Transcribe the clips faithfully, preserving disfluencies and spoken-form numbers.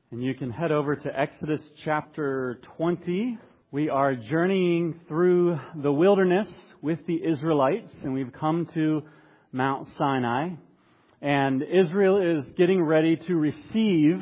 And you can head over to Exodus chapter twenty. We are journeying through the wilderness with the Israelites, and we've come to Mount Sinai. And Israel is getting ready to receive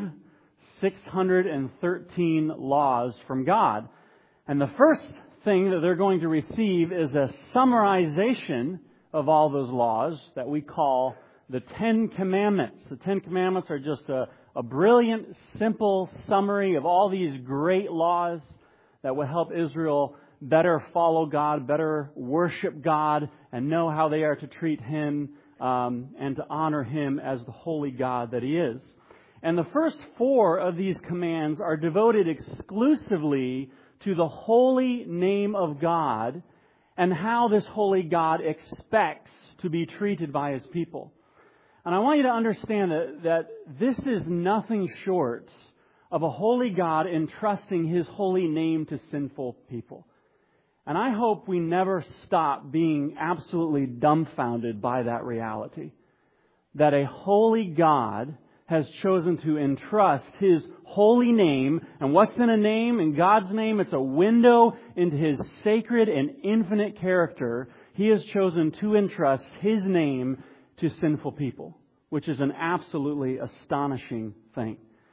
six hundred thirteen laws from God. And the first thing that they're going to receive is a summarization of all those laws that we call the Ten Commandments. The Ten Commandments are just a, a brilliant, simple summary of all these great laws that will help Israel better follow God, better worship God, and know how they are to treat Him um, and to honor Him as the holy God that He is. And the first four of these commands are devoted exclusively to the holy name of God and how this holy God expects to be treated by His people. And I want you to understand that, that this is nothing short of a holy God entrusting His holy name to sinful people. And I hope we never stop being absolutely dumbfounded by that reality. That a holy God has chosen to entrust His holy name. And what's in a name? In God's name, it's a window into His sacred and infinite character. He has chosen to entrust His name to sinful people, which is an absolutely astonishing thing.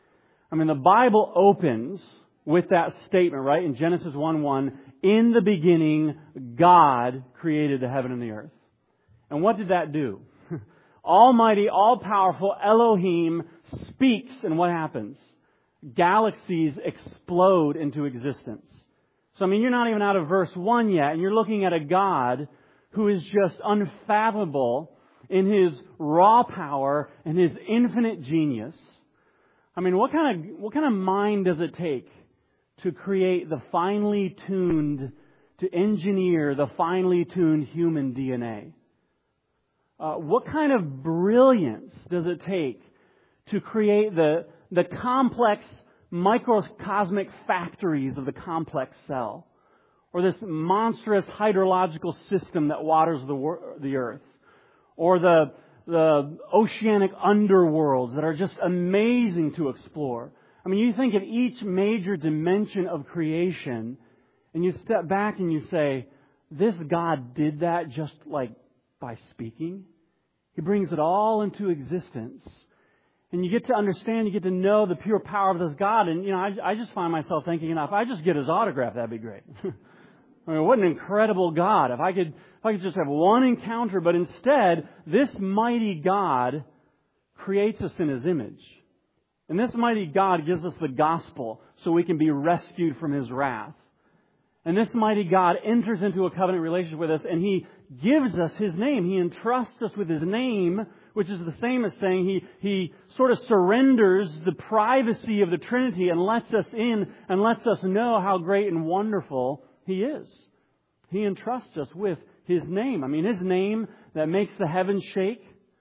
I mean, the Bible opens with that statement, right? In Genesis one one, in the beginning, God created the heaven and the earth. And what did that do? Almighty, all-powerful Elohim speaks, and what happens? Galaxies explode into existence. So, I mean, you're not even out of verse one yet, and you're looking at a God who is just unfathomable in His raw power and His infinite genius. I mean, what kind of what kind of mind does it take to create the finely tuned, to engineer the finely tuned human D N A? Uh, what kind of brilliance does it take to create the the complex microcosmic factories of the complex cell, or this monstrous hydrological system that waters the wor- the earth, or the the oceanic underworlds that are just amazing to explore? I mean, you think of each major dimension of creation, and you step back and you say, this God did that just like by speaking. He brings it all into existence. And you get to understand, you get to know the pure power of this God. And, you know, I, I just find myself thinking, you know, if I just get His autograph, that'd be great. I mean, what an incredible God. If I could, if I could just have one encounter, but instead, this mighty God creates us in His image. And this mighty God gives us the gospel so we can be rescued from His wrath. And this mighty God enters into a covenant relationship with us, and He gives us His name. He entrusts us with His name, which is the same as saying He, He sort of surrenders the privacy of the Trinity and lets us in and lets us know how great and wonderful He is. He entrusts us with His name. I mean, His name that makes the heavens shake.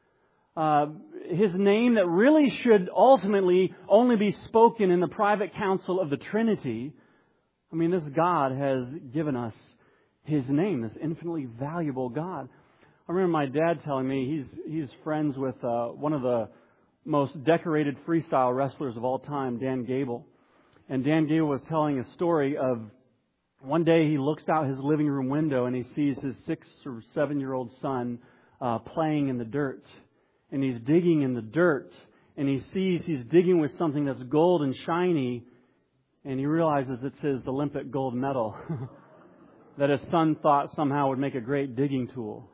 Uh, His name that really should ultimately only be spoken in the private council of the Trinity. I mean, this God has given us His name, this infinitely valuable God. I remember my dad telling me he's he's friends with uh, one of the most decorated freestyle wrestlers of all time, Dan Gable. And Dan Gable was telling a story of one day he looks out his living room window and he sees his six or seven-year-old son uh, playing in the dirt. And he's digging in the dirt. And he sees he's digging with something that's gold and shiny. And he realizes it's his Olympic gold medal that his son thought somehow would make a great digging tool.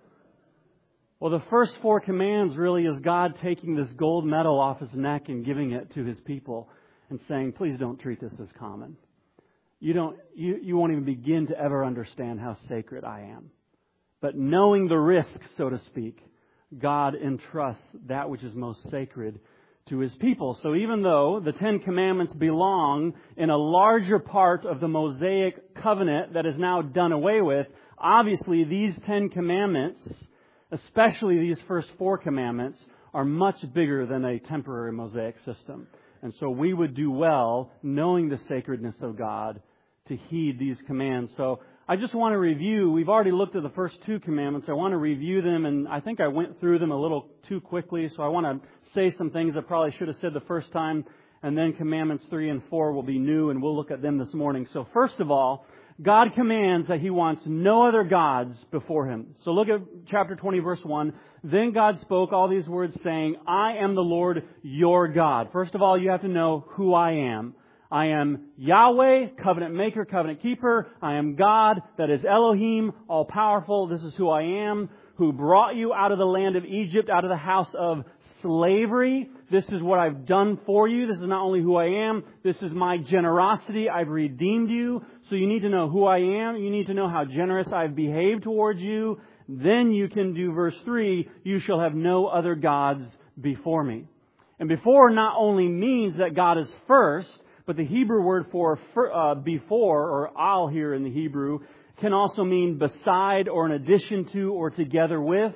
Well, the first four commands really is God taking this gold medal off His neck and giving it to His people and saying, please don't treat this as common. You don't, you, you won't even begin to ever understand how sacred I am. But knowing the risk, so to speak, God entrusts that which is most sacred to His people. So even though the Ten Commandments belong in a larger part of the Mosaic covenant that is now done away with, obviously these Ten Commandments, especially these first four commandments, are much bigger than a temporary Mosaic system. And so we would do well, knowing the sacredness of God, to heed these commands. So I just want to review. We've already looked at the first two commandments. I want to review them, and I think I went through them a little too quickly, so I want to say some things I probably should have said the first time, And then commandments three and four will be new, and we'll look at them this morning. So first of all, God commands that He wants no other gods before Him. So look at chapter twenty, verse one. Then God spoke all these words, saying, I am the Lord your God. First of all, you have to know who I am. I am Yahweh, covenant maker, covenant keeper. I am God, that is Elohim, all-powerful. This is who I am, who brought you out of the land of Egypt, out of the house of slavery. This is what I've done for you. This is not only who I am, this is my generosity. I've redeemed you. So you need to know who I am. You need to know how generous I've behaved towards you. Then you can do verse three, you shall have no other gods before me. And before not only means that God is first, but the Hebrew word for uh, before, or al here in the Hebrew, can also mean beside or in addition to or together with.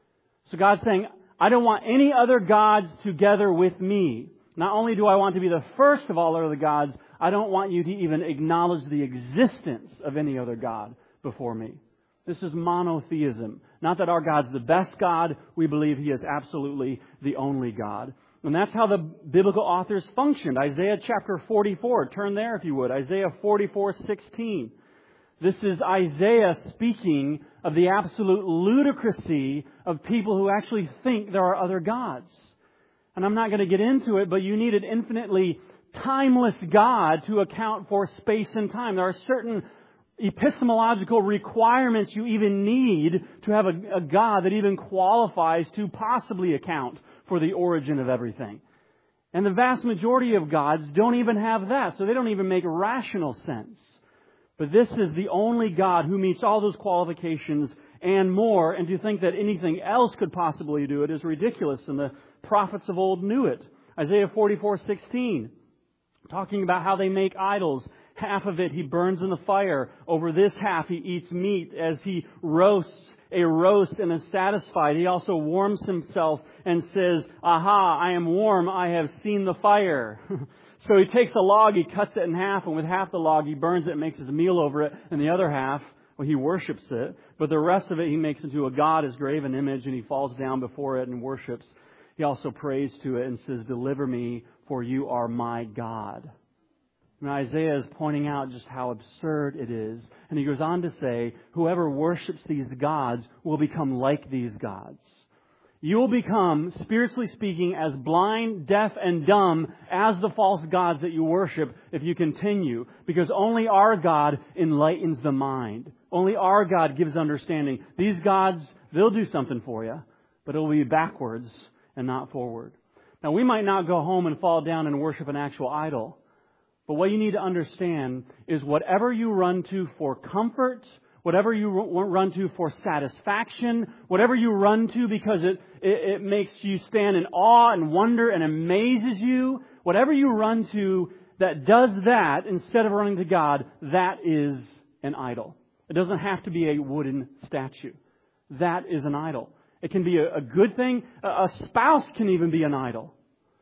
So God's saying, I don't want any other gods together with me. Not only do I want to be the first of all other gods, I don't want you to even acknowledge the existence of any other God before me. This is monotheism. Not that our God's the best God. We believe He is absolutely the only God. And that's how the biblical authors functioned. Isaiah chapter forty-four. Turn there if you would. Isaiah forty-four sixteen. This is Isaiah speaking of the absolute ludicrousy of people who actually think there are other gods. And I'm not going to get into it, but you need an infinitely timeless God to account for space and time. There are certain epistemological requirements you even need to have a, a God that even qualifies to possibly account for the origin of everything. And the vast majority of gods don't even have that, so they don't even make rational sense. But this is the only God who meets all those qualifications and more, and to think that anything else could possibly do it is ridiculous, and the prophets of old knew it. Isaiah forty-four sixteen, talking about how they make idols. Half of it He burns in the fire. Over this half He eats meat as He roasts a roast and is satisfied. He also warms Himself and says, aha, I am warm, I have seen the fire. So He takes a log, He cuts it in half, and with half the log He burns it and makes His meal over it, and the other half, well, He worships it. But the rest of it He makes into a god, His graven image, and He falls down before it and worships. He also prays to it and says, deliver me, for you are my God. And Isaiah is pointing out just how absurd it is. And he goes on to say, whoever worships these gods will become like these gods. You will become, spiritually speaking, as blind, deaf, and dumb as the false gods that you worship if you continue. Because only our God enlightens the mind. Only our God gives understanding. These gods, they'll do something for you, but it'll be backwards and not forward. Now, we might not go home and fall down and worship an actual idol. But what you need to understand is whatever you run to for comfort, whatever you run to for satisfaction, whatever you run to because it, it, it makes you stand in awe and wonder and amazes you, whatever you run to that does that instead of running to God, that is an idol. It doesn't have to be a wooden statue. That is an idol. It can be a, a good thing. A, a spouse can even be an idol.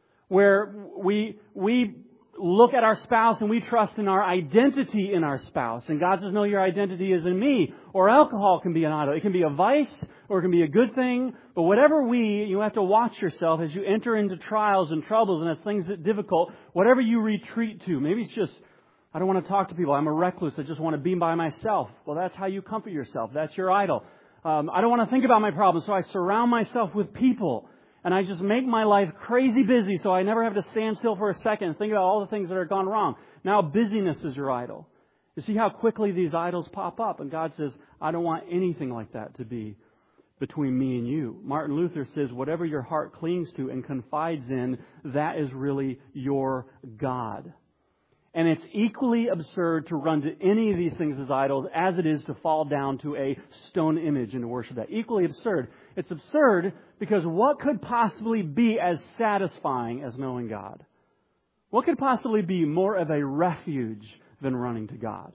Where we we... look at our spouse and we trust in our identity in our spouse. And God says, no, your identity is in me. Or alcohol can be an idol. It can be a vice or it can be a good thing. But whatever we, you have to watch yourself as you enter into trials and troubles and as things get difficult, whatever you retreat to. Maybe it's just, I don't want to talk to people. I'm a recluse. I just want to be by myself. Well, that's how you comfort yourself. That's your idol. Um, I don't want to think about my problems, so I surround myself with people. And I just make my life crazy busy so I never have to stand still for a second and think about all the things that are gone wrong. Now busyness is your idol. You see how quickly these idols pop up. And God says, I don't want anything like that to be between me and you. Martin Luther says, whatever your heart clings to and confides in, that is really your God. And it's equally absurd to run to any of these things as idols as it is to fall down to a stone image and to worship that. Equally absurd. It's absurd because what could possibly be as satisfying as knowing God? What could possibly be more of a refuge than running to God?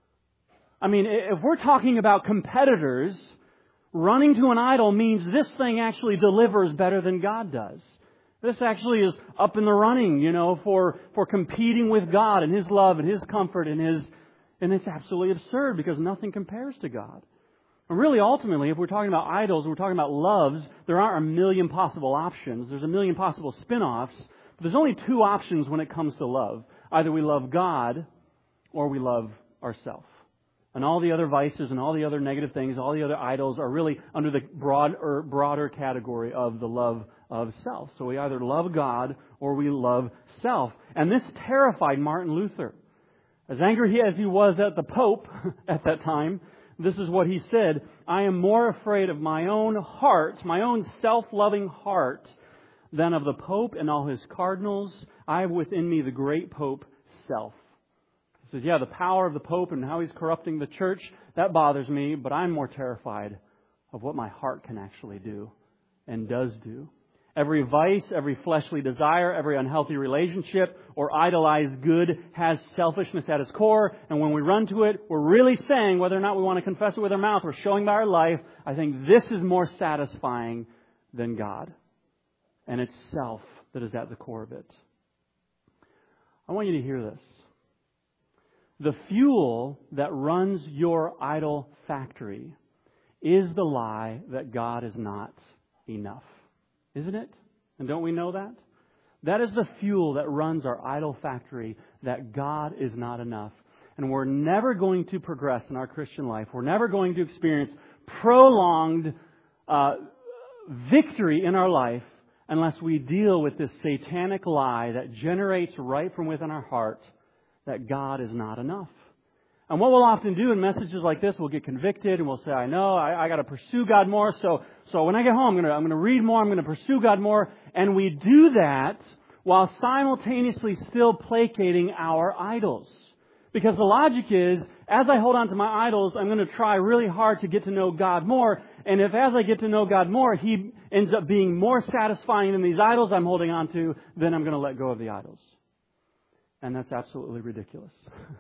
I mean, if we're talking about competitors, running to an idol means this thing actually delivers better than God does. This actually is up in the running, you know, for, for competing with God and His love and His comfort and His... And it's absolutely absurd because nothing compares to God. And really, ultimately, if we're talking about idols, we're talking about loves, there aren't a million possible options. There's a million possible spin-offs. But there's only two options when it comes to love. Either we love God or we love ourselves. And all the other vices and all the other negative things, all the other idols are really under the broad or broader category of the love of self. So we either love God or we love self. And this terrified Martin Luther. As angry as he was at the Pope at that time, this is what he said: I am more afraid of my own heart, my own self-loving heart, than of the Pope and all his cardinals. I have within me the great Pope self. He says, yeah, the power of the Pope and how he's corrupting the church, that bothers me, but I'm more terrified of what my heart can actually do and does do. Every vice, every fleshly desire, every unhealthy relationship or idolized good has selfishness at its core. And when we run to it, we're really saying, whether or not we want to confess it with our mouth or showing by our life, I think this is more satisfying than God. And it's self that is at the core of it. I want you to hear this. The fuel that runs your idol factory is the lie that God is not enough. Isn't it? And don't we know that? That is the fuel that runs our idol factory, that God is not enough. And we're never going to progress in our Christian life. We're never going to experience prolonged uh, victory in our life unless we deal with this satanic lie that generates right from within our heart that God is not enough. And what we'll often do in messages like this, we'll get convicted and we'll say, I know, I, I got to pursue God more. So, so when I get home, I'm going to, I'm going to read more. I'm going to pursue God more. And we do that while simultaneously still placating our idols. Because the logic is, as I hold on to my idols, I'm going to try really hard to get to know God more. And if as I get to know God more, He ends up being more satisfying than these idols I'm holding on to, then I'm going to let go of the idols. And that's absolutely ridiculous.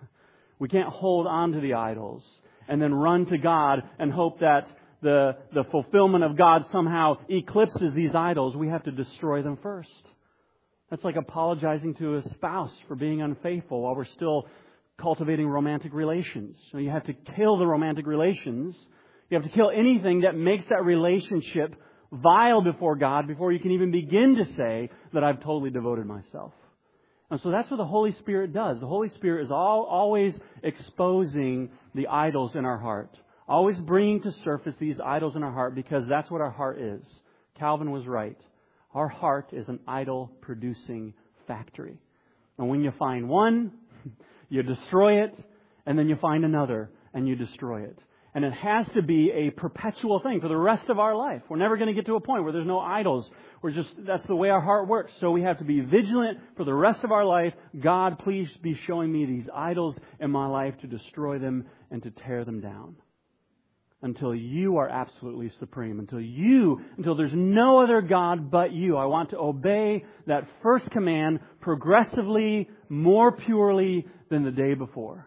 We can't hold on to the idols and then run to God and hope that the, the fulfillment of God somehow eclipses these idols. We have to destroy them first. That's like apologizing to a spouse for being unfaithful while we're still cultivating romantic relations. So you have to kill the romantic relations. You have to kill anything that makes that relationship vile before God before you can even begin to say that I've totally devoted myself. And so that's what the Holy Spirit does. The Holy Spirit is all, always exposing the idols in our heart. Always bringing to surface these idols in our heart because that's what our heart is. Calvin was right. Our heart is an idol-producing factory. And when you find one, you destroy it, and then you find another, and you destroy it. And it has to be a perpetual thing for the rest of our life. We're never going to get to a point where there's no idols. We're just, that's the way our heart works. So we have to be vigilant for the rest of our life. God, please be showing me these idols in my life to destroy them and to tear them down. Until you are absolutely supreme. Until you, until there's no other God but you. I want to obey that first command progressively, more purely than the day before.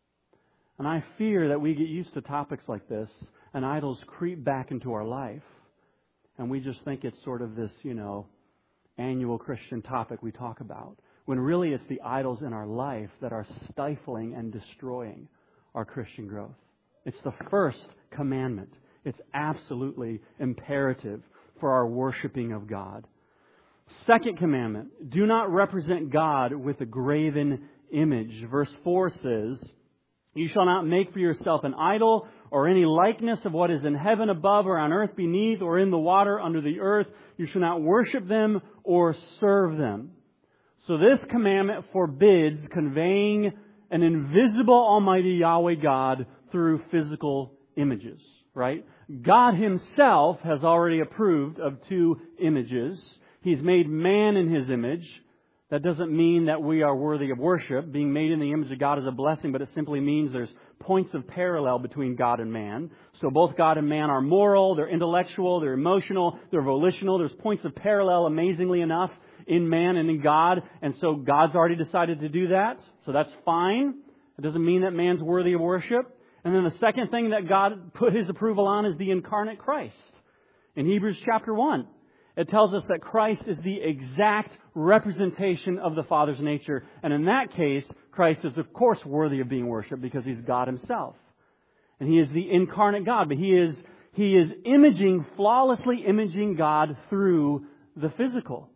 And I fear that we get used to topics like this and idols creep back into our life. And we just think it's sort of this, you know, annual Christian topic we talk about. When really it's the idols in our life that are stifling and destroying our Christian growth. It's the first commandment. It's absolutely imperative for our worshiping of God. Second commandment, do not represent God with a graven image. Verse four says, you shall not make for yourself an idol or any likeness of what is in heaven above or on earth beneath or in the water under the earth. You shall not worship them or serve them. So this commandment forbids conveying an invisible Almighty Yahweh God through physical images, right? God Himself has already approved of two images. He's made man in His image. That doesn't mean that we are worthy of worship. Being made in the image of God is a blessing, but it simply means there's points of parallel between God and man. So both God and man are moral, they're intellectual, they're emotional, they're volitional. There's points of parallel, amazingly enough, in man and in God. And so God's already decided to do that. So that's fine. It doesn't mean that man's worthy of worship. And then the second thing that God put His approval on is the incarnate Christ. In Hebrews chapter one, it tells us that Christ is the exact representation of the Father's nature. And in that case, Christ is of course worthy of being worshipped because He's God Himself. And He is the incarnate God. But He is, He is imaging, flawlessly imaging God through the physical.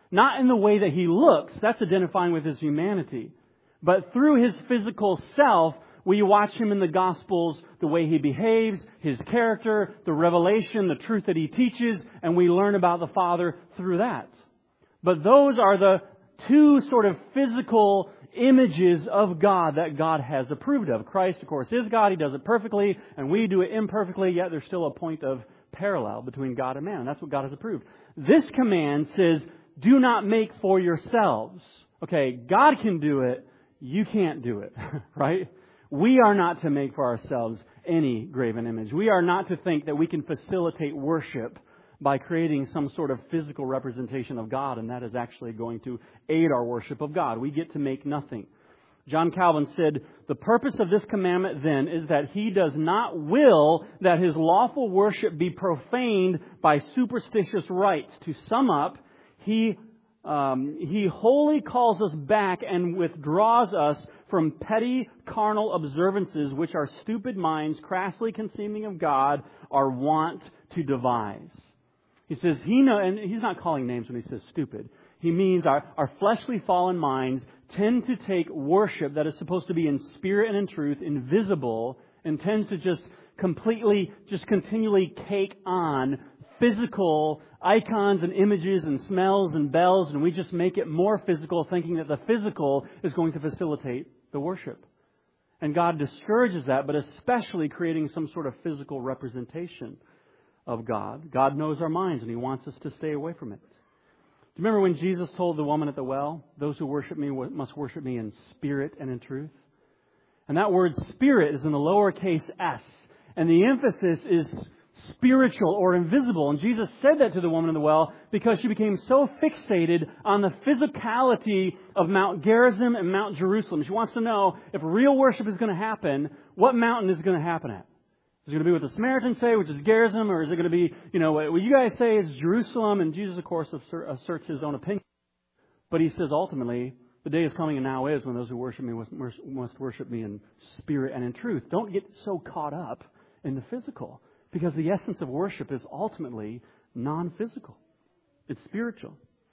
Not in the way that He looks. That's identifying with His humanity. But through His physical self, we watch Him in the Gospels, the way He behaves, His character, the revelation, the truth that He teaches, and we learn about the Father through that. But those are the two sort of physical images of God that God has approved of. Christ, of course, is God. He does it perfectly, and we do it imperfectly, yet there's still a point of parallel between God and man. And that's what God has approved. This command says, do not make for yourselves. Okay, God can do it. You can't do it, right? We are not to make for ourselves any graven image. We are not to think that we can facilitate worship by creating some sort of physical representation of God, and that is actually going to aid our worship of God. We get to make nothing. John Calvin said, the purpose of this commandment then is that He does not will that His lawful worship be profaned by superstitious rites. To sum up, He um, He wholly calls us back and withdraws us from petty carnal observances which our stupid minds, crassly conceiving of God, are wont to devise. He says, he know, and he's not calling names when he says stupid. He means our, our fleshly fallen minds tend to take worship that is supposed to be in spirit and in truth, invisible, and tends to just completely, just continually take on physical icons and images and smells and bells, and we just make it more physical, thinking that the physical is going to facilitate the worship. And God discourages that, but especially creating some sort of physical representation of God. God knows our minds, and He wants us to stay away from it. Do you remember when Jesus told the woman at the well, those who worship Me must worship Me in spirit and in truth? And that word spirit is in the lowercase s. And the emphasis is spiritual or invisible. And Jesus said that to the woman in the well because she became so fixated on the physicality of Mount Gerizim and Mount Jerusalem. She wants to know if real worship is going to happen, what mountain is it going to happen at? Is it going to be what the Samaritans say, which is Gerizim, or is it going to be, you know, what you guys say is Jerusalem? And Jesus, of course, asserts His own opinion. But He says ultimately, the day is coming and now is when those who worship Me must worship Me in spirit and in truth. Don't get so caught up in the physical, because the essence of worship is ultimately non-physical. It's spiritual.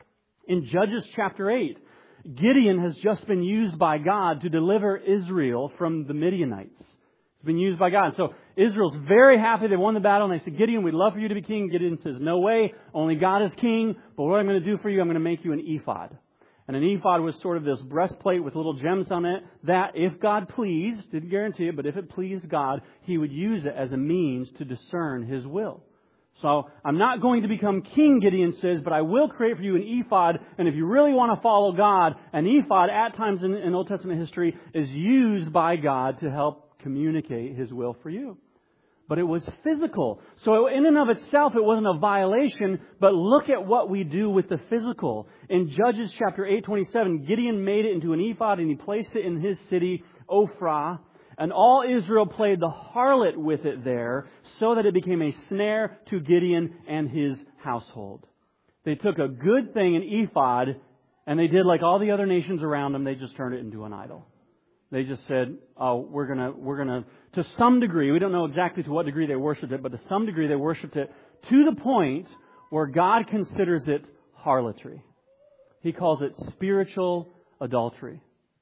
In Judges chapter eight, Gideon has just been used by God to deliver Israel from the Midianites. It's been used by God. So Israel's very happy they won the battle, and they said, Gideon, we'd love for you to be king. Gideon says, no way, only God is king. But what I'm going to do for you, I'm going to make you an ephod. And an ephod was sort of this breastplate with little gems on it that, if God pleased, didn't guarantee it, but if it pleased God, He would use it as a means to discern His will. So, I'm not going to become king, Gideon says, but I will create for you an ephod. And if you really want to follow God, an ephod at times in, in Old Testament history is used by God to help communicate His will for you. But it was physical. So in and of itself, it wasn't a violation. But look at what we do with the physical. In Judges chapter eight twenty-seven, Gideon made it into an ephod and he placed it in his city, Ophrah. And all Israel played the harlot with it there, so that it became a snare to Gideon and his household. They took a good thing, an ephod, and they did like all the other nations around them. They just turned it into an idol. They just said, oh, we're going to, we're going to, to some degree, we don't know exactly to what degree they worshipped it, but to some degree they worshipped it to the point where God considers it harlotry. He calls it spiritual adultery.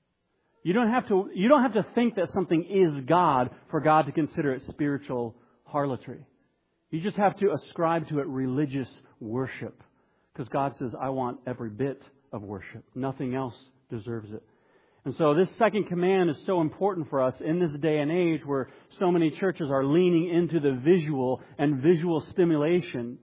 You don't have to, you don't have to think that something is God for God to consider it spiritual harlotry. You just have to ascribe to it religious worship. Because God says, I want every bit of worship. Nothing else deserves it. And so this second command is so important for us in this day and age where so many churches are leaning into the visual and visual stimulation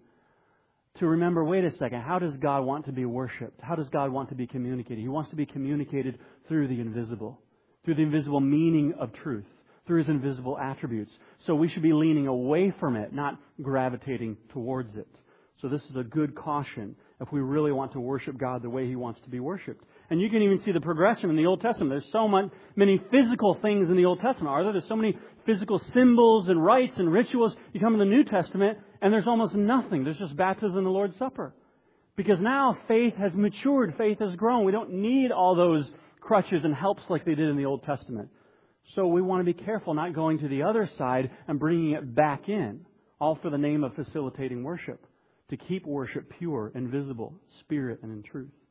to remember, wait a second, how does God want to be worshipped? How does God want to be communicated? He wants to be communicated through the invisible, through the invisible meaning of truth, through His invisible attributes. So we should be leaning away from it, not gravitating towards it. So this is a good caution if we really want to worship God the way He wants to be worshipped. And you can even see the progression in the Old Testament. There's so much, many physical things in the Old Testament, are there? There's so many physical symbols and rites and rituals. You come in the New Testament and there's almost nothing. There's just baptism and the Lord's Supper. Because now faith has matured. Faith has grown. We don't need all those crutches and helps like they did in the Old Testament. So we want to be careful not going to the other side and bringing it back in. All for the name of facilitating worship. To keep worship pure and visible, spirit and in truth.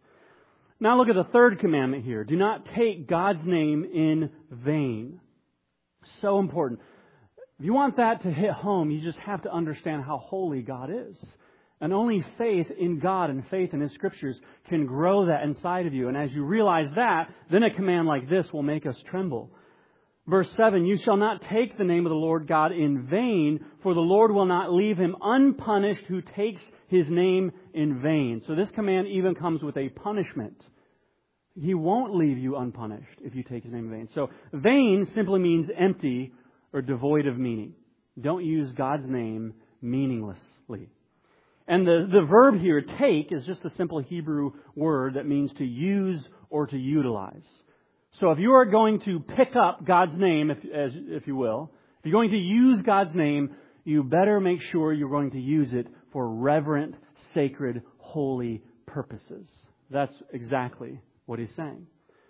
Now look at the third commandment here. Do not take God's name in vain. So important. If you want that to hit home, you just have to understand how holy God is. And only faith in God and faith in His Scriptures can grow that inside of you. And as you realize that, then a command like this will make us tremble. Verse seven, you shall not take the name of the Lord God in vain, for the Lord will not leave him unpunished who takes His name in vain. So this command even comes with a punishment. He won't leave you unpunished if you take His name in vain. So vain simply means empty or devoid of meaning. Don't use God's name meaninglessly. And the, the verb here, take, is just a simple Hebrew word that means to use or to utilize. So if you are going to pick up God's name, if, as, if you will, if you're going to use God's name, you better make sure you're going to use it for reverent, sacred, holy purposes. That's exactly what he's saying.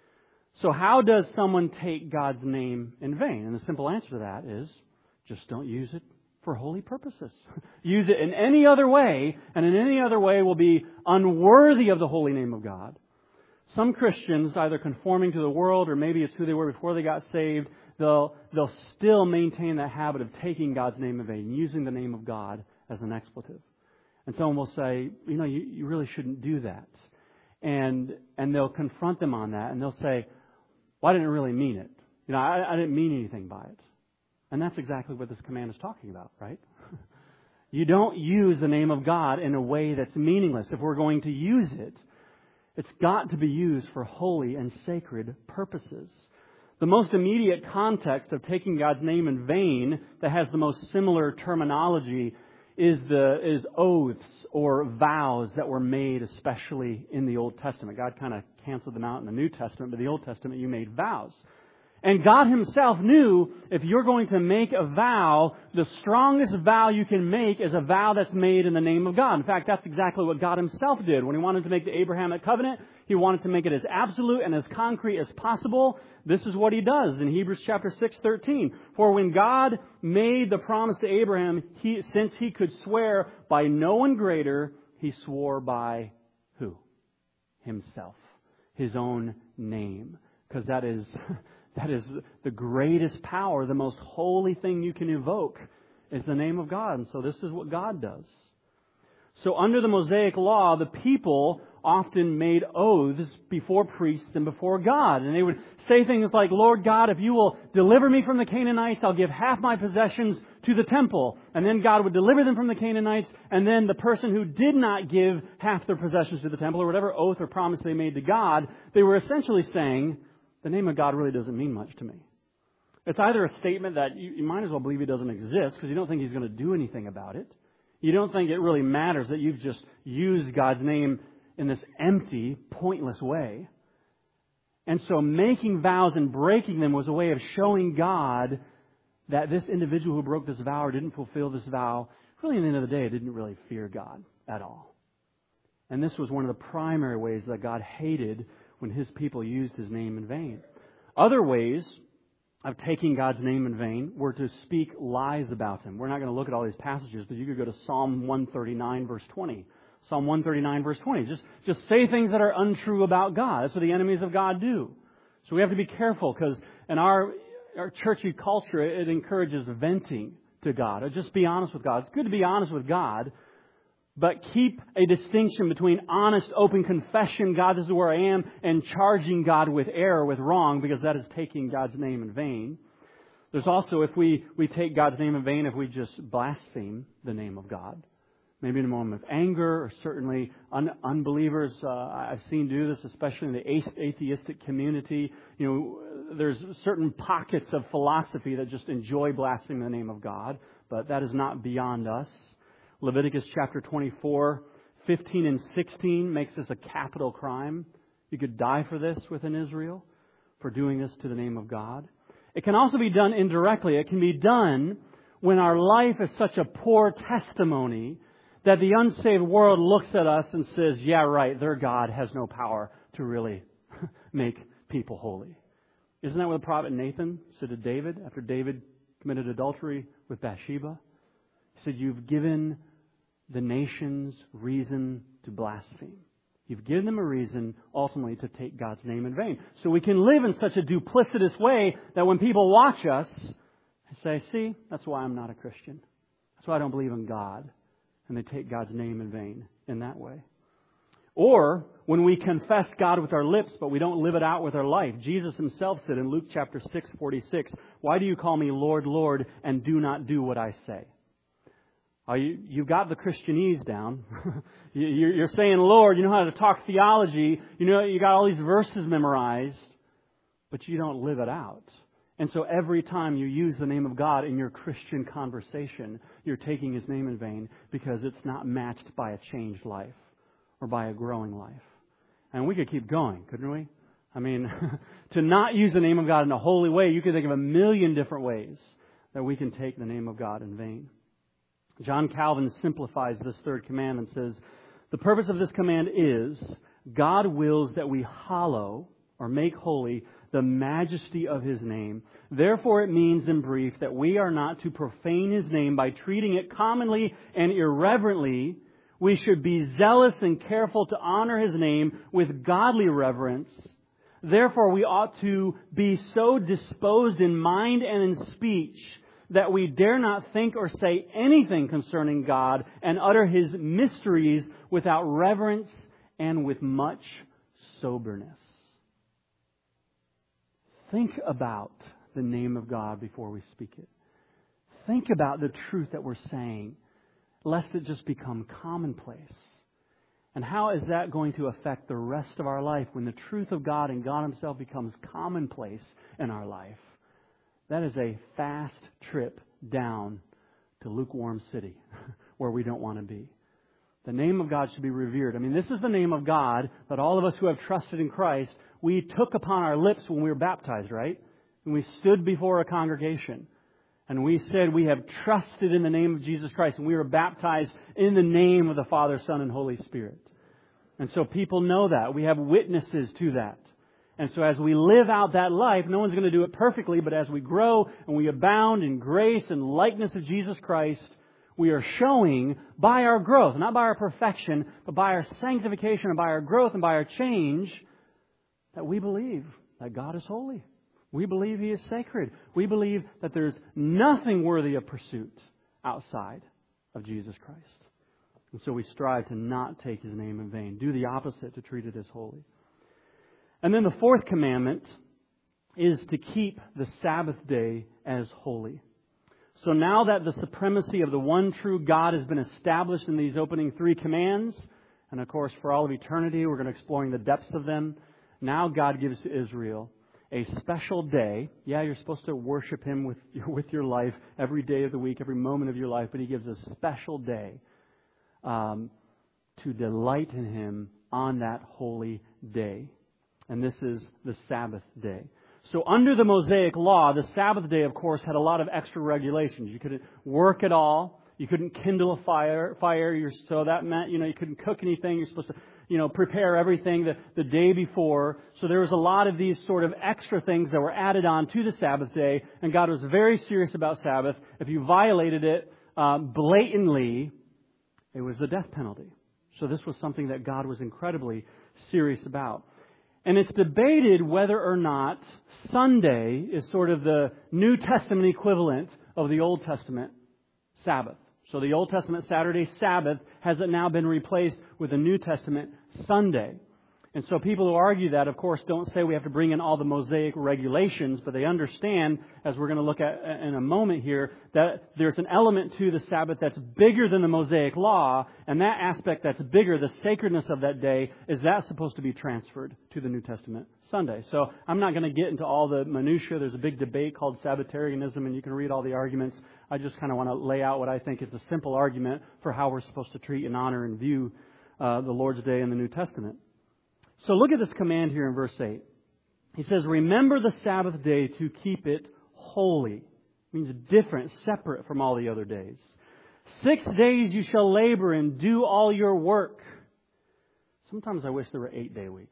So how does someone take God's name in vain? And the simple answer to that is just don't use it for holy purposes. Use it in any other way, and in any other way will be unworthy of the holy name of God. Some Christians, either conforming to the world or maybe it's who they were before they got saved, they'll, they'll still maintain that habit of taking God's name in vain, using the name of God as an expletive. And someone will say, you know, you, you really shouldn't do that. And and they'll confront them on that, and they'll say, well, I didn't really mean it. You know, I, I didn't mean anything by it. And that's exactly what this command is talking about, right? You don't use the name of God in a way that's meaningless. If we're going to use it, it's got to be used for holy and sacred purposes. The most immediate context of taking God's name in vain that has the most similar terminology is the is oaths or vows that were made, especially in the Old Testament. God kind of canceled them out in the New Testament, but the Old Testament you made vows. And God Himself knew if you're going to make a vow, the strongest vow you can make is a vow that's made in the name of God. In fact, that's exactly what God Himself did. When He wanted to make the Abrahamic covenant, He wanted to make it as absolute and as concrete as possible. This is what He does in Hebrews chapter six, thirteen. For when God made the promise to Abraham, he, since He could swear by no one greater, He swore by who? Himself. His own name. Because that is... That is the greatest power, the most holy thing you can evoke is the name of God. And so this is what God does. So under the Mosaic law, the people often made oaths before priests and before God. And they would say things like, Lord God, if you will deliver me from the Canaanites, I'll give half my possessions to the temple. And then God would deliver them from the Canaanites. And then the person who did not give half their possessions to the temple, or whatever oath or promise they made to God, they were essentially saying, the name of God really doesn't mean much to me. It's either a statement that you, you might as well believe He doesn't exist because you don't think He's going to do anything about it. You don't think it really matters that you've just used God's name in this empty, pointless way. And so making vows and breaking them was a way of showing God that this individual who broke this vow or didn't fulfill this vow, really at the end of the day, didn't really fear God at all. And this was one of the primary ways that God hated when His people used His name in vain. Other ways of taking God's name in vain were to speak lies about Him. We're not going to look at all these passages, but you could go to Psalm one thirty-nine, verse twenty. Psalm one thirty-nine, verse twenty. Just, just say things that are untrue about God. That's what the enemies of God do. So we have to be careful because in our, our churchy culture, it encourages venting to God. Or just be honest with God. It's good to be honest with God, but keep a distinction between honest, open confession, God, this is where I am, and charging God with error, with wrong, because that is taking God's name in vain. There's also, if we, we take God's name in vain, if we just blaspheme the name of God, maybe in a moment of anger, or certainly un, unbelievers, uh, I've seen do this, especially in the atheistic community. You know, there's certain pockets of philosophy that just enjoy blaspheming the name of God, but that is not beyond us. Leviticus chapter twenty-four, fifteen and sixteen makes this a capital crime. You could die for this within Israel, for doing this to the name of God. It can also be done indirectly. It can be done when our life is such a poor testimony that the unsaved world looks at us and says, yeah, right, their God has no power to really make people holy. Isn't that what the prophet Nathan said to David after David committed adultery with Bathsheba? He said, you've given the nations reason to blaspheme. You've given them a reason, ultimately, to take God's name in vain. So we can live in such a duplicitous way that when people watch us, they say, see, that's why I'm not a Christian. That's why I don't believe in God. And they take God's name in vain in that way. Or when we confess God with our lips, but we don't live it out with our life. Jesus Himself said in Luke chapter six, forty-six, why do you call me Lord, Lord, and do not do what I say? Oh, you, you've got the Christianese down. you're, you're saying, Lord, you know how to talk theology. You know, you got all these verses memorized, but you don't live it out. And so every time you use the name of God in your Christian conversation, you're taking His name in vain because it's not matched by a changed life or by a growing life. And we could keep going, couldn't we? I mean, to not use the name of God in a holy way, you could think of a million different ways that we can take the name of God in vain. John Calvin simplifies this third command and says, the purpose of this command is, God wills that we hallow or make holy the majesty of His name. Therefore it means in brief that we are not to profane His name by treating it commonly and irreverently. We should be zealous and careful to honor His name with godly reverence. Therefore we ought to be so disposed in mind and in speech that we dare not think or say anything concerning God and utter His mysteries without reverence and with much soberness. Think about the name of God before we speak it. Think about the truth that we're saying, lest it just become commonplace. And how is that going to affect the rest of our life when the truth of God and God Himself becomes commonplace in our life? That is a fast trip down to lukewarm city where we don't want to be. The name of God should be revered. I mean, this is the name of God that all of us who have trusted in Christ, we took upon our lips when we were baptized, right? And we stood before a congregation. And we said we have trusted in the name of Jesus Christ. And we were baptized in the name of the Father, Son, and Holy Spirit. And so people know that. We have witnesses to that. And so as we live out that life, no one's going to do it perfectly, but as we grow and we abound in grace and likeness of Jesus Christ, we are showing by our growth, not by our perfection, but by our sanctification and by our growth and by our change, that we believe that God is holy. We believe He is sacred. We believe that there's nothing worthy of pursuit outside of Jesus Christ. And so we strive to not take His name in vain. Do the opposite, to treat it as holy. And then the fourth commandment is to keep the Sabbath day as holy. So now that the supremacy of the one true God has been established in these opening three commands, and of course for all of eternity we're going to be exploring the depths of them, now God gives to Israel a special day. Yeah, you're supposed to worship Him with, with your life every day of the week, every moment of your life, but He gives a special day um, to delight in Him on that holy day. And this is the Sabbath day. So under the Mosaic law, the Sabbath day, of course, had a lot of extra regulations. You couldn't work at all. You couldn't kindle a fire. Fire. You're, so that meant, you know, you couldn't cook anything. You're supposed to, you know, prepare everything the, the day before. So there was a lot of these sort of extra things that were added on to the Sabbath day. And God was very serious about Sabbath. If you violated it um, blatantly, it was the death penalty. So this was something that God was incredibly serious about. And it's debated whether or not Sunday is sort of the New Testament equivalent of the Old Testament Sabbath. So the Old Testament Saturday Sabbath has now been replaced with the New Testament Sunday. And so people who argue that, of course, don't say we have to bring in all the Mosaic regulations, but they understand, as we're going to look at in a moment here, that there's an element to the Sabbath that's bigger than the Mosaic law, and that aspect that's bigger, the sacredness of that day, is that supposed to be transferred to the New Testament Sunday. So I'm not going to get into all the minutiae. There's a big debate called Sabbatarianism, and you can read all the arguments. I just kind of want to lay out what I think is a simple argument for how we're supposed to treat and honor and view uh, the Lord's Day in the New Testament. So look at this command here in verse eight. He says, remember the Sabbath day to keep it holy. It means different, separate from all the other days. Six days you shall labor and do all your work. Sometimes I wish there were eight-day weeks.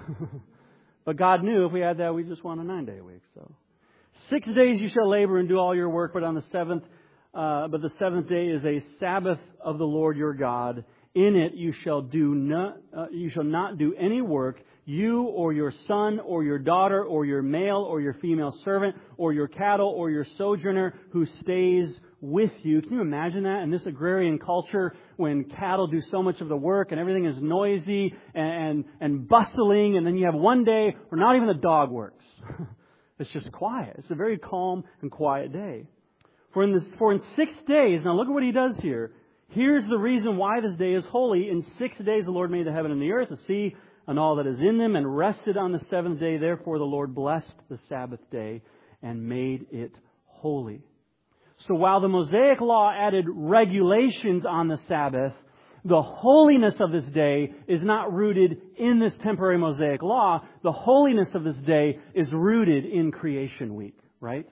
But God knew if we had that, we just want a nine-day week. So, six days you shall labor and do all your work, but on the seventh, uh, but the seventh day is a Sabbath of the Lord your God. In it you shall do not, uh, you shall not do any work, you or your son or your daughter or your male or your female servant or your cattle or your sojourner who stays with you. Can you imagine that in this agrarian culture when cattle do so much of the work and everything is noisy and, and, and bustling, and then you have one day where not even the dog works. It's just quiet. It's a very calm and quiet day. For in, this, for in six days, now look at what he does here. Here's the reason why this day is holy. In six days the Lord made the heaven and the earth, the sea, and all that is in them, and rested on the seventh day. Therefore the Lord blessed the Sabbath day and made it holy. So while the Mosaic Law added regulations on the Sabbath, the holiness of this day is not rooted in this temporary Mosaic Law. The holiness of this day is rooted in creation week, right?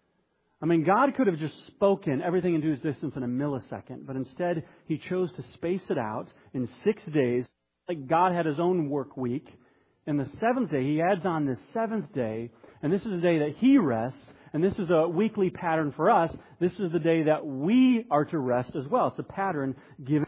I mean, God could have just spoken everything into existence in a millisecond, but instead He chose to space it out in six days. Like God had His own work week. And the seventh day, He adds on this seventh day, and this is the day that He rests, and this is a weekly pattern for us. This is the day that we are to rest as well. It's a pattern given.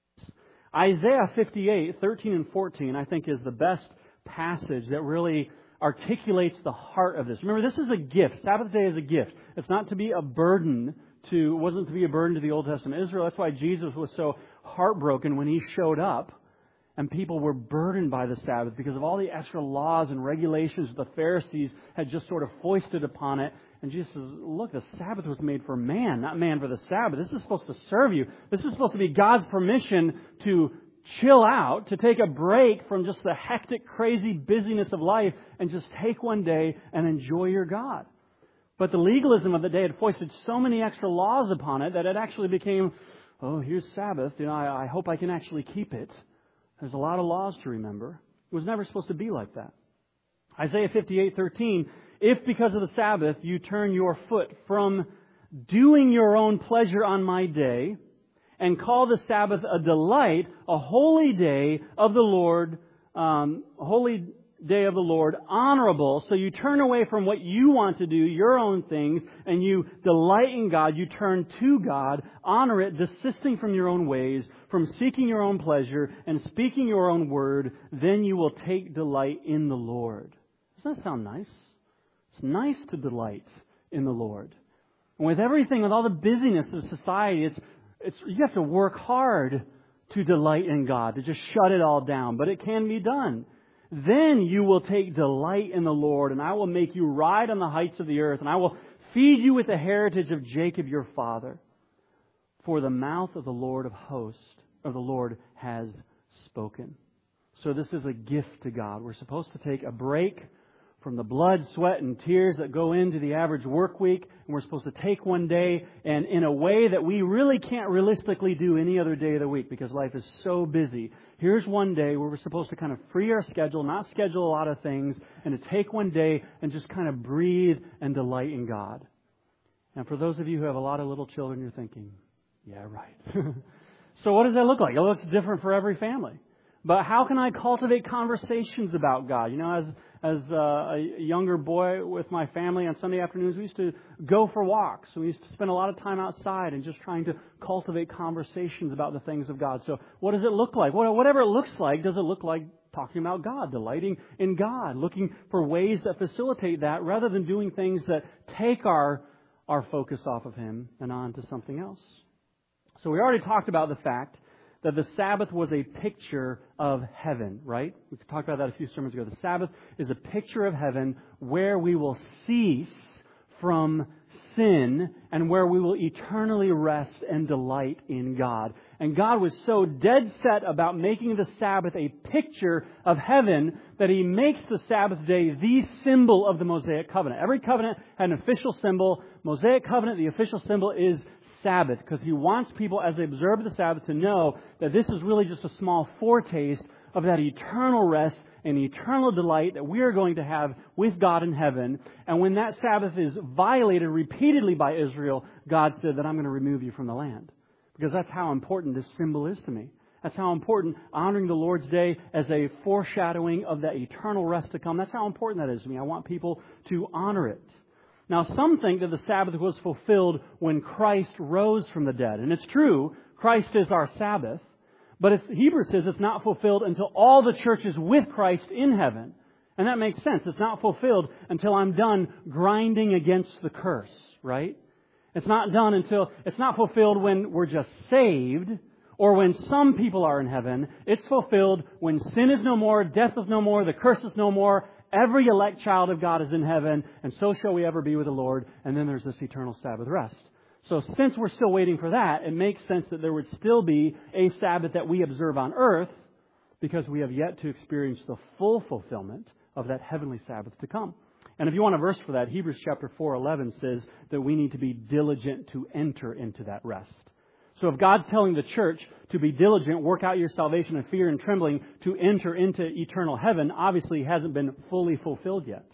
Isaiah fifty-eight, thirteen and fourteen, I think is the best passage that really articulates the heart of this. Remember, this is a gift. Sabbath day is a gift. It's not to be a burden to, wasn't to be a burden to the Old Testament Israel. That's why Jesus was so heartbroken when He showed up and people were burdened by the Sabbath because of all the extra laws and regulations the Pharisees had just sort of foisted upon it. And Jesus says, look, the Sabbath was made for man, not man for the Sabbath. This is supposed to serve you. This is supposed to be God's permission to chill out, to take a break from just the hectic, crazy busyness of life and just take one day and enjoy your God. But the legalism of the day had foisted so many extra laws upon it that it actually became, oh, here's Sabbath. You know, I, I hope I can actually keep it. There's a lot of laws to remember. It was never supposed to be like that. Isaiah fifty-eight, thirteen, if because of the Sabbath you turn your foot from doing your own pleasure on my day and call the Sabbath a delight, a holy day of the Lord, um, a holy day of the Lord, honorable. So you turn away from what you want to do, your own things, and you delight in God. You turn to God, honor it, desisting from your own ways, from seeking your own pleasure and speaking your own word. Then you will take delight in the Lord. Doesn't that sound nice? It's nice to delight in the Lord. And with everything, with all the busyness of society, it's It's, you have to work hard to delight in God, to just shut it all down. But it can be done. Then you will take delight in the Lord, and I will make you ride on the heights of the earth, and I will feed you with the heritage of Jacob your father. For the mouth of the Lord of hosts, of the Lord, has spoken. So this is a gift to God. We're supposed to take a break from the blood, sweat, and tears that go into the average work week. And we're supposed to take one day and in a way that we really can't realistically do any other day of the week because life is so busy. Here's one day where we're supposed to kind of free our schedule, not schedule a lot of things, and to take one day and just kind of breathe and delight in God. And for those of you who have a lot of little children, you're thinking, yeah, right. So what does that look like? It looks different for every family. But how can I cultivate conversations about God? You know, as as uh, a younger boy with my family on Sunday afternoons, we used to go for walks. We used to spend a lot of time outside and just trying to cultivate conversations about the things of God. So what does it look like? Whatever it looks like, does it look like talking about God, delighting in God, looking for ways that facilitate that rather than doing things that take our our focus off of Him and on to something else? So we already talked about the fact that the Sabbath was a picture of heaven, right? We talked about that a few sermons ago. The Sabbath is a picture of heaven where we will cease from sin and where we will eternally rest and delight in God. And God was so dead set about making the Sabbath a picture of heaven that He makes the Sabbath day the symbol of the Mosaic covenant. Every covenant had an official symbol. Mosaic covenant, the official symbol is Sabbath, because He wants people, as they observe the Sabbath, to know that this is really just a small foretaste of that eternal rest and eternal delight that we are going to have with God in heaven. And when that Sabbath is violated repeatedly by Israel, God said that I'm going to remove you from the land. Because that's how important this symbol is to me. That's how important honoring the Lord's Day as a foreshadowing of that eternal rest to come. That's how important that is to me. I want people to honor it. Now, some think that the Sabbath was fulfilled when Christ rose from the dead. And it's true, Christ is our Sabbath. But it's, Hebrews says it's not fulfilled until all the church is with Christ in heaven. And that makes sense. It's not fulfilled until I'm done grinding against the curse, right? It's not done until, it's not fulfilled when we're just saved or when some people are in heaven. It's fulfilled when sin is no more, death is no more, the curse is no more. Every elect child of God is in heaven, and so shall we ever be with the Lord. And then there's this eternal Sabbath rest. So since we're still waiting for that, it makes sense that there would still be a Sabbath that we observe on earth because we have yet to experience the full fulfillment of that heavenly Sabbath to come. And if you want a verse for that, Hebrews chapter four eleven says that we need to be diligent to enter into that rest. So if God's telling the church to be diligent, work out your salvation in fear and trembling to enter into eternal heaven, obviously it hasn't been fully fulfilled yet.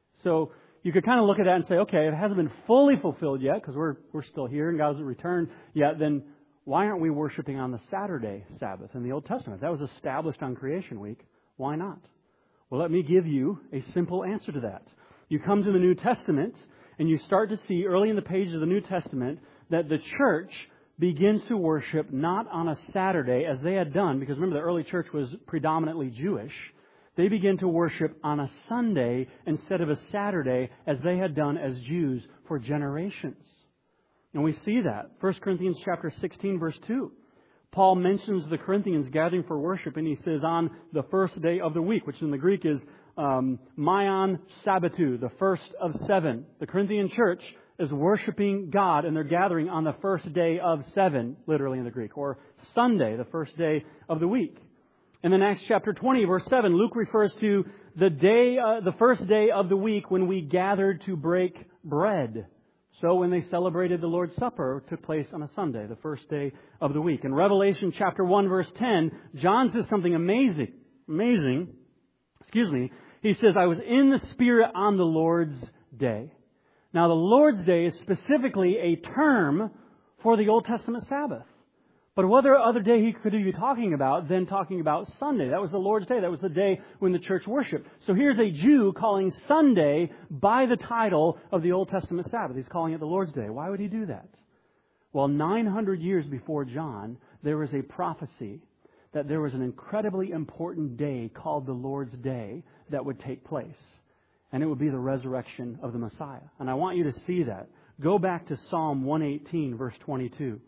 So you could kind of look at that and say, okay, if it hasn't been fully fulfilled yet, because we're we're still here and God hasn't returned yet, then why aren't we worshiping on the Saturday Sabbath in the Old Testament? That was established on Creation Week. Why not? Well, let me give you a simple answer to that. You come to the New Testament and you start to see early in the pages of the New Testament that the church begins to worship not on a Saturday as they had done, because remember the early church was predominantly Jewish. They begin to worship on a Sunday instead of a Saturday as they had done as Jews for generations. And we see that. First Corinthians chapter sixteen verse two. Paul mentions the Corinthians gathering for worship, and he says on the first day of the week, which in the Greek is um, Maion Sabbatou, the first of seven. The Corinthian church is worshiping God, and they're gathering on the first day of seven, literally in the Greek, or Sunday, the first day of the week. In the Acts chapter twenty, verse seven, Luke refers to the day, uh, the first day of the week when we gathered to break bread. So when they celebrated the Lord's Supper, it took place on a Sunday, the first day of the week. In Revelation chapter one, verse ten, John says something amazing. Amazing. Excuse me. He says, I was in the Spirit on the Lord's day. Now, the Lord's day is specifically a term for the Old Testament Sabbath. But what other day he could he be talking about than talking about Sunday? That was the Lord's day. That was the day when the church worshiped. So here's a Jew calling Sunday by the title of the Old Testament Sabbath. He's calling it the Lord's day. Why would he do that? Well, nine hundred years before John, there was a prophecy that there was an incredibly important day called the Lord's Day that would take place. And it would be the resurrection of the Messiah. And I want you to see that. Go back to Psalm one eighteen, verse twenty-two.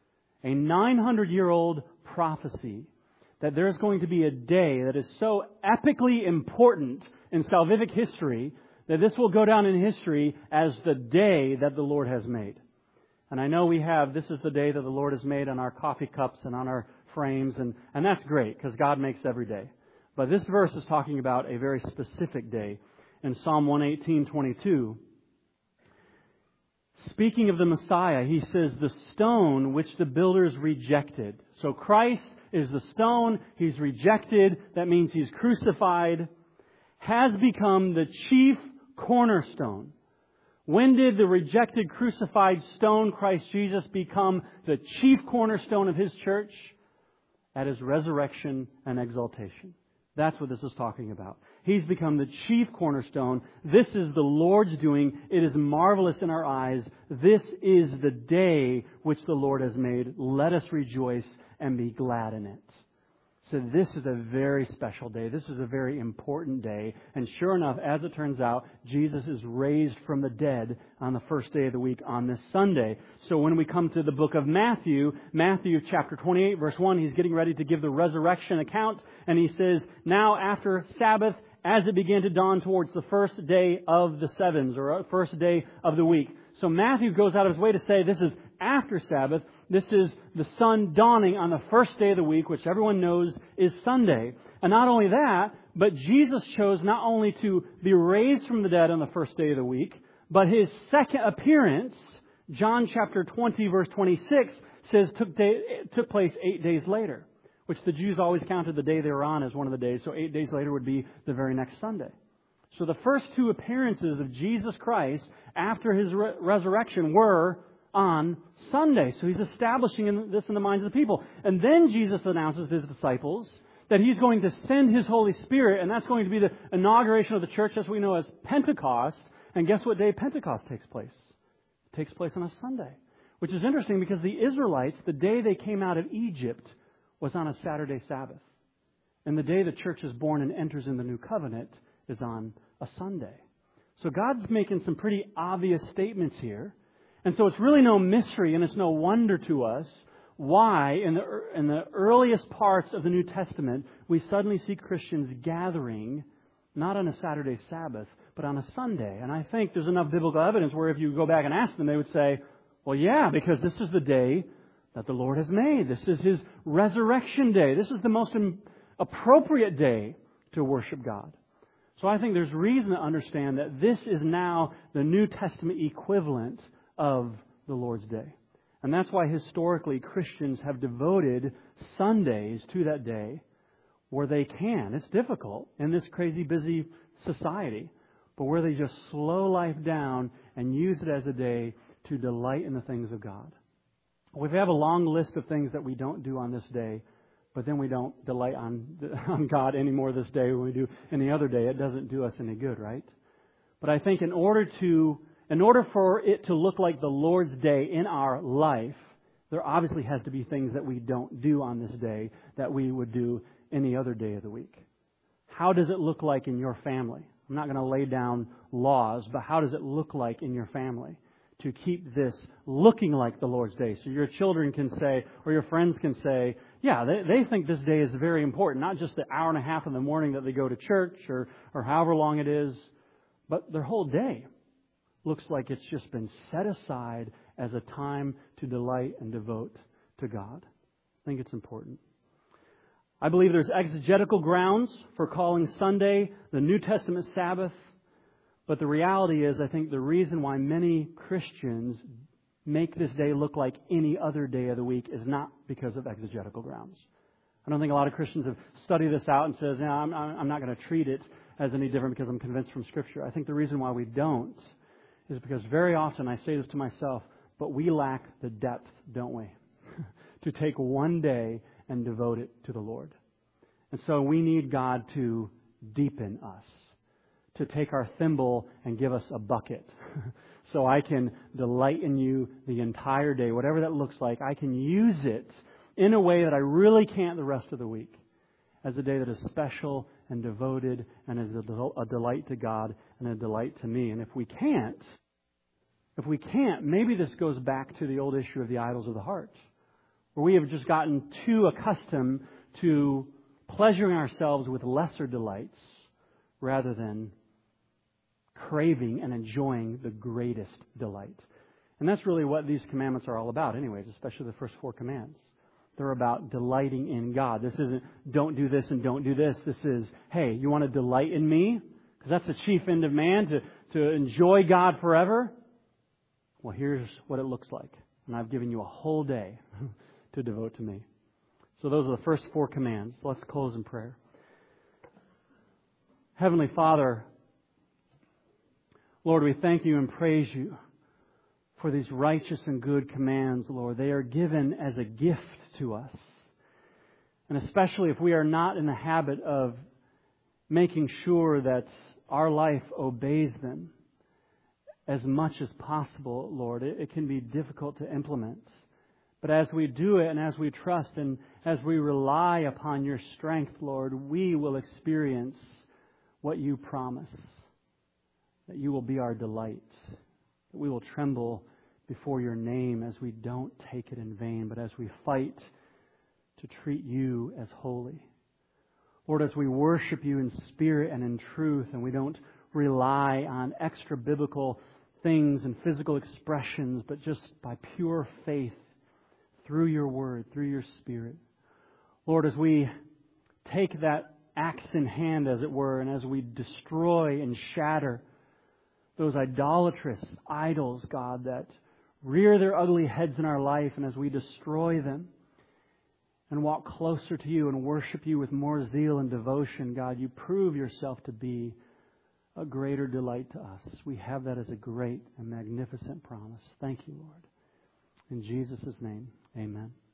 A nine hundred year old prophecy that there's going to be a day that is so epically important in salvific history that this will go down in history as the day that the Lord has made. And I know we have, this is the day that the Lord has made on our coffee cups and on our frames, and, and that's great because God makes every day. But this verse is talking about a very specific day. In Psalm one eighteen, twenty-two, speaking of the Messiah, he says, the stone which the builders rejected. So Christ is the stone. He's rejected. That means He's crucified. Has become the chief cornerstone. When did the rejected, crucified stone, Christ Jesus, become the chief cornerstone of His church? At His resurrection and exaltation. That's what this is talking about. He's become the chief cornerstone. This is the Lord's doing. It is marvelous in our eyes. This is the day which the Lord has made. Let us rejoice and be glad in it. So this is a very special day. This is a very important day. And sure enough, as it turns out, Jesus is raised from the dead on the first day of the week on this Sunday. So when we come to the book of Matthew, Matthew chapter twenty-eight, verse one, he's getting ready to give the resurrection account. And he says, now after Sabbath, as it began to dawn towards the first day of the sevens, or first day of the week. So Matthew goes out of his way to say this is after Sabbath. This is the sun dawning on the first day of the week, which everyone knows is Sunday. And not only that, but Jesus chose not only to be raised from the dead on the first day of the week, but His second appearance, John chapter twenty, verse twenty-six, says took, day, took place eight days later, which the Jews always counted the day they were on as one of the days. So eight days later would be the very next Sunday. So the first two appearances of Jesus Christ after His re- resurrection were on Sunday. So He's establishing this in the minds of the people. And then Jesus announces to His disciples that He's going to send His Holy Spirit, and that's going to be the inauguration of the church as we know as Pentecost. And guess what day Pentecost takes place? It takes place on a Sunday. Which is interesting because the Israelites, the day they came out of Egypt, was on a Saturday Sabbath. And the day the church is born and enters in the new covenant is on a Sunday. So God's making some pretty obvious statements here. And so it's really no mystery and it's no wonder to us why in the, in the earliest parts of the New Testament we suddenly see Christians gathering not on a Saturday Sabbath, but on a Sunday. And I think there's enough biblical evidence where if you go back and ask them, they would say, well, yeah, because this is the day that the Lord has made. This is His resurrection day. This is the most appropriate day to worship God. So I think there's reason to understand that this is now the New Testament equivalent of the Lord's Day. And that's why historically Christians have devoted Sundays to that day where they can. It's difficult in this crazy busy society, but where they just slow life down and use it as a day to delight in the things of God. We have a long list of things that we don't do on this day, but then we don't delight on, on God anymore this day when we do any other day. It doesn't do us any good, right? But I think in order to, in order for it to look like the Lord's Day in our life, there obviously has to be things that we don't do on this day that we would do any other day of the week. How does it look like in your family? I'm not going to lay down laws, but how does it look like in your family to keep this looking like the Lord's Day? So your children can say, or your friends can say, yeah, they, they think this day is very important, not just the hour and a half in the morning that they go to church or, or however long it is, but their whole day looks like it's just been set aside as a time to delight and devote to God. I think it's important. I believe there's exegetical grounds for calling Sunday the New Testament Sabbath. But the reality is, I think the reason why many Christians make this day look like any other day of the week is not because of exegetical grounds. I don't think a lot of Christians have studied this out and says, no, I'm, I'm not going to treat it as any different because I'm convinced from Scripture. I think the reason why we don't is because very often, I say this to myself, but we lack the depth, don't we? To take one day and devote it to the Lord. And so we need God to deepen us, to take our thimble and give us a bucket so I can delight in you the entire day. Whatever that looks like, I can use it in a way that I really can't the rest of the week as a day that is special and devoted and is a, del- a delight to God and a delight to me. And if we can't, if we can't, maybe this goes back to the old issue of the idols of the heart, where we have just gotten too accustomed to pleasuring ourselves with lesser delights rather than craving and enjoying the greatest delight. And that's really what these commandments are all about anyways, especially the first four commands. They're about delighting in God. This isn't don't do this and don't do this. This is, hey, you want to delight in me? Because that's the chief end of man, to, to enjoy God forever. Well, here's what it looks like. And I've given you a whole day to devote to me. So those are the first four commands. Let's close in prayer. Heavenly Father, Lord, we thank you and praise you for these righteous and good commands, Lord. They are given as a gift to us. And especially if we are not in the habit of making sure that our life obeys them as much as possible, Lord, it, it can be difficult to implement. But as we do it and as we trust and as we rely upon your strength, Lord, we will experience what you promise. That you will be our delight. That we will tremble before your name as we don't take it in vain, but as we fight to treat you as holy. Lord, as we worship you in spirit and in truth, and we don't rely on extra biblical things and physical expressions, but just by pure faith through your word, through your spirit. Lord, as we take that axe in hand, as it were, and as we destroy and shatter those idolatrous idols, God, that rear their ugly heads in our life, and as we destroy them and walk closer to you and worship you with more zeal and devotion, God, you prove yourself to be a greater delight to us. We have that as a great and magnificent promise. Thank you, Lord. In Jesus' name, amen.